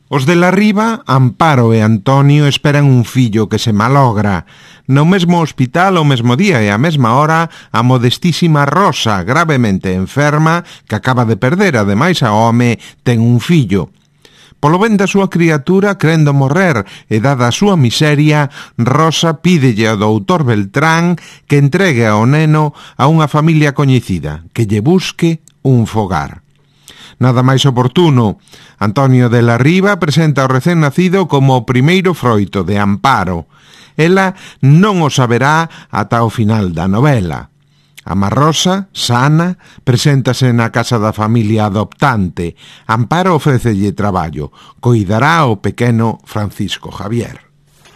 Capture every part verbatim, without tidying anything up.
Os de la Riba, Amparo e Antonio, esperan un fillo que se malogra. No mesmo hospital, o mesmo día e a mesma hora, a modestísima Rosa, gravemente enferma, que acaba de perder, ademais a home, ten un fillo. Polo ben da súa criatura, crendo morrer, e dada a súa miseria, Rosa pídelle ao doutor Beltrán que entregue ao neno a unha familia coñecida, que lle busque un fogar. Nada máis oportuno, Antonio de la Riba presenta ao recén nacido como o primeiro froito de Amparo. Ela non o saberá ata o final da novela. A Rosa, sana, preséntase na casa da familia adoptante. Amparo ofrécelle traballo. Coidará ao pequeno Francisco Javier.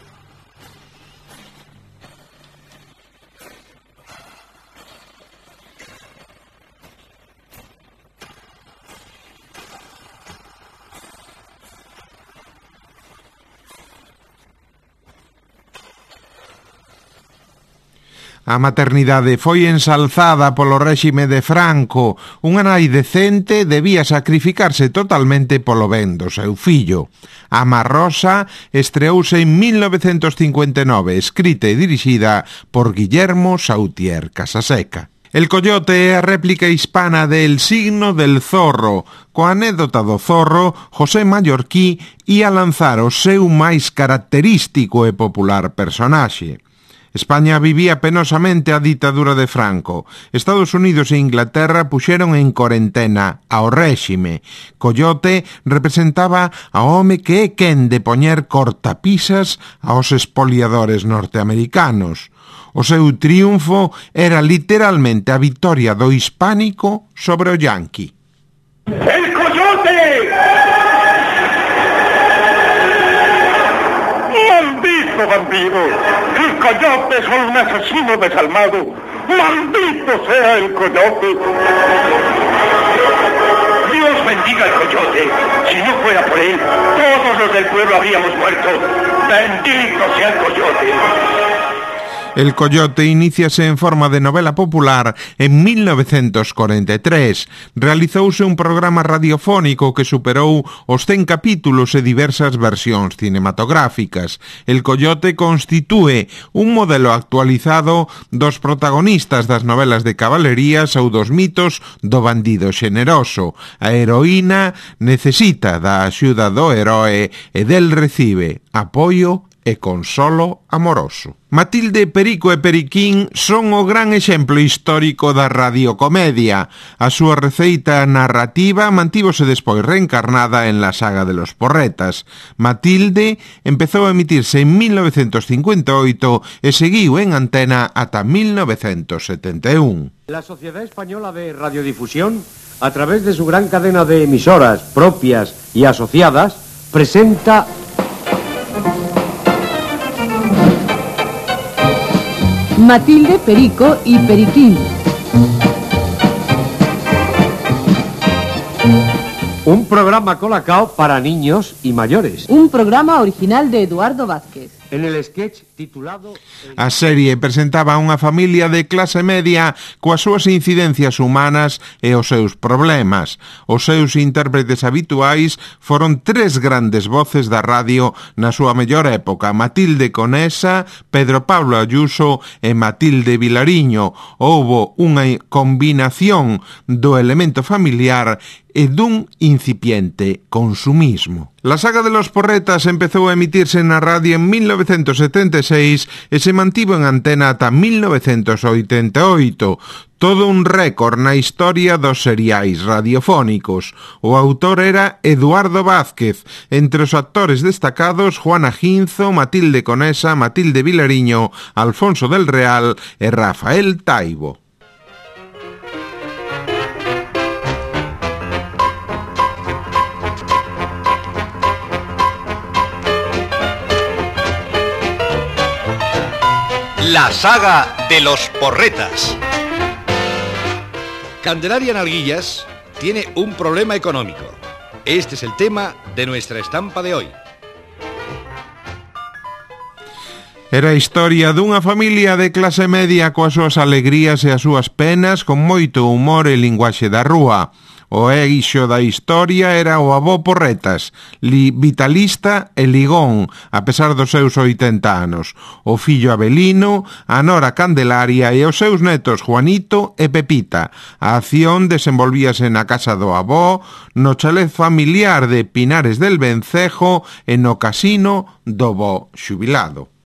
A maternidade foi ensalzada polo réxime de Franco. Unha nai decente debía sacrificarse totalmente polo ben do seu fillo. Ama Rosa estreouse en mil novecentos cincuenta e nove, escrita e dirixida por Guillermo Sautier Casaseca. El Coyote é a réplica hispana de El signo del zorro. Coa anécdota do zorro, José Mallorquí ía lanzar o seu máis característico e popular personaxe. España vivía penosamente a ditadura de Franco. Estados Unidos e Inglaterra puxeron en corentena ao réxime. Coyote representaba a home que é quen de poñer cortapisas aos espoliadores norteamericanos. O seu triunfo era literalmente a victoria do hispánico sobre o yanqui. ¡El Coyote! ¡Maldito vampiro! ¡El Coyote es un asesino desalmado! ¡Maldito sea el Coyote! ¡Dios bendiga al Coyote! Si no fuera por él, todos los del pueblo habríamos muerto. ¡Bendito sea el Coyote! El Coyote iníciase en forma de novela popular en mil novecentos cuarenta e tres. Realizouse un programa radiofónico que superou os cen capítulos e diversas versións cinematográficas. El Coyote constitúe un modelo actualizado dos protagonistas das novelas de cabalerías ou dos mitos do bandido xeneroso. A heroína necesita da axuda do heroe e del recibe apoio e consolo amoroso. Matilde, Perico e Periquín son o gran exemplo histórico da radiocomedia. A súa receita narrativa mantívose despois reencarnada en la saga de los Porretas. Matilde empezou a emitirse en mil novecentos cincuenta e oito e seguiu en antena ata mil novecentos setenta e un. La Sociedad Española de Radiodifusión, a través de su gran cadena de emisoras propias y asociadas, presenta Matilde, Perico y Periquín. Un programa colacao para niños y mayores. Un programa original de Eduardo Vázquez. En el sketch titulado... A serie presentaba unha familia de clase media coas súas incidencias humanas e os seus problemas. Os seus intérpretes habituais foron tres grandes voces da radio na súa mellor época: Matilde Conesa, Pedro Pablo Ayuso e Matilde Vilariño. Houbo unha combinación do elemento familiar e dun incipiente consumismo. La saga de los Porretas empezou a emitirse na radio en mil novecentos setenta e seis e se mantivo en antena ata mil novecentos oitenta e oito. Todo un récord na historia dos seriais radiofónicos. O autor era Eduardo Vázquez. Entre os actores destacados, Juana Ginzo, Matilde Conesa, Matilde Vilariño, Alfonso del Real e Rafael Taibo. La saga de los Porretas. Candelaria Nalguillas tiene un problema económico. Este es el tema de nuestra estampa de hoy. Era a historia dunha familia de clase media coas súas alegrías e as súas penas, con moito humor e linguaxe da rúa. O eixo da historia era o avó Porretas, li vitalista e ligón, a pesar dos seus oitenta anos. O fillo Abelino, a nora Candelaria e os seus netos Juanito e Pepita. A acción desenvolvíase na casa do avó, no chalet familiar de Pinares del Vencejo e no casino do bo xubilado.